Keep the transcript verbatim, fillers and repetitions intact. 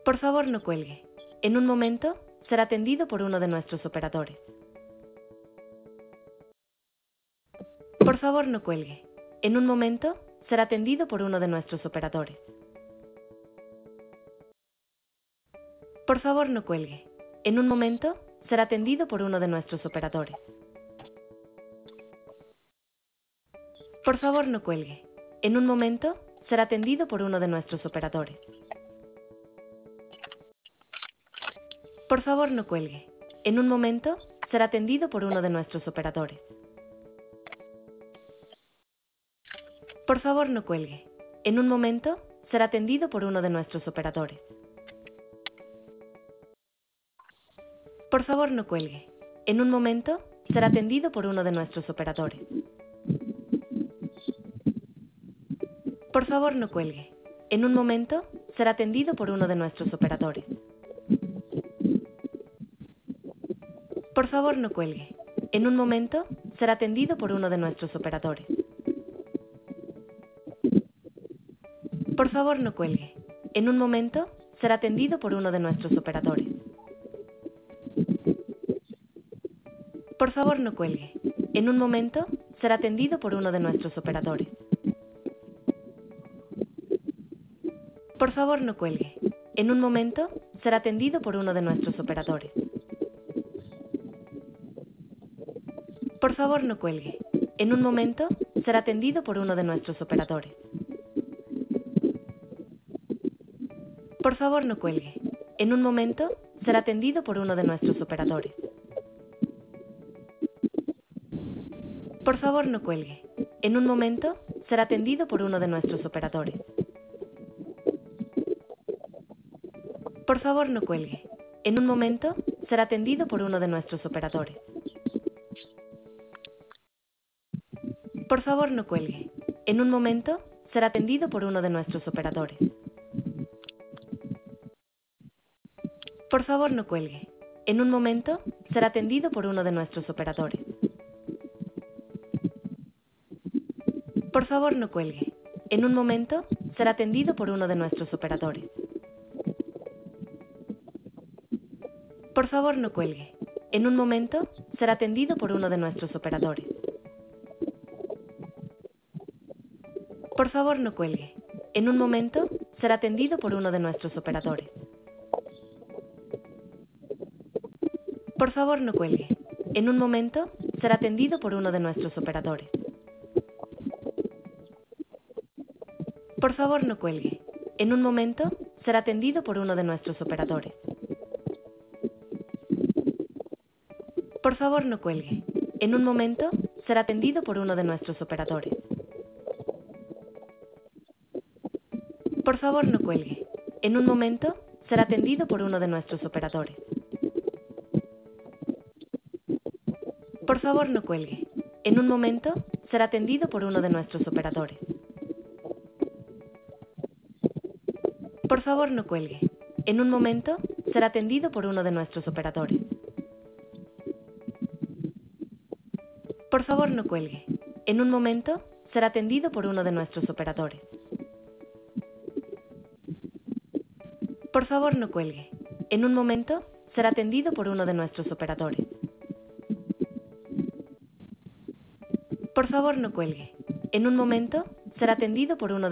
Por favor, no cuelgue. En un momento, será atendido por uno de nuestros operadores. Por favor, no cuelgue. En un momento, será atendido por uno de nuestros operadores. Por favor, no cuelgue. En un momento, será atendido por uno de nuestros operadores. Por favor, no cuelgue. En un momento, será atendido por uno de nuestros operadores. Por favor, no cuelgue. En un momento, será atendido por uno de nuestros operadores. Por favor, no cuelgue. En un momento, será atendido por uno de nuestros operadores. Por favor, no cuelgue. En un momento, será atendido por uno de nuestros operadores. Por favor, no cuelgue. En un momento, será atendido por uno de nuestros operadores. Por favor, no cuelgue. En un momento, será atendido por uno de nuestros operadores. Por favor, no cuelgue. En un momento, será atendido por uno de nuestros operadores. Por favor, no cuelgue. En un momento, será atendido por uno de nuestros operadores. Por favor, no cuelgue. En un momento, será atendido por uno de nuestros operadores. Por favor, no cuelgue. En un momento, será atendido por uno de nuestros operadores. Por favor, no cuelgue. En un momento, será atendido por uno de nuestros operadores. Por favor, no cuelgue. En un momento, será atendido por uno de nuestros operadores. Por favor, no cuelgue. En un momento, será atendido por uno de nuestros operadores. Por favor, no cuelgue. En un momento, será atendido por uno de nuestros operadores. Por favor, no cuelgue. En un momento, será atendido por uno de nuestros operadores. Por favor, no cuelgue. En un momento, será atendido por uno de nuestros operadores. Por favor, no cuelgue. En un momento, será atendido por uno de nuestros operadores. Por favor, no cuelgue. En un momento, será atendido por uno de nuestros operadores. Por favor, no cuelgue. En un momento, será atendido por uno de nuestros operadores. Por favor, no cuelgue. En un momento, será atendido por uno de nuestros operadores. Por favor, no cuelgue. En un momento, será atendido por uno de nuestros operadores. Por favor, no cuelgue. En un momento, será atendido por uno de nuestros operadores. Por favor, no cuelgue. En un momento, será atendido por uno de nuestros operadores. Por favor, no cuelgue. En un momento, será atendido por uno de nuestros operadores. Por favor, no cuelgue. En un momento, será atendido por uno de nuestros operadores. Por favor, no cuelgue. En un momento, será atendido por uno de nuestros operadores. Por favor, no cuelgue. En un momento, será atendido por uno de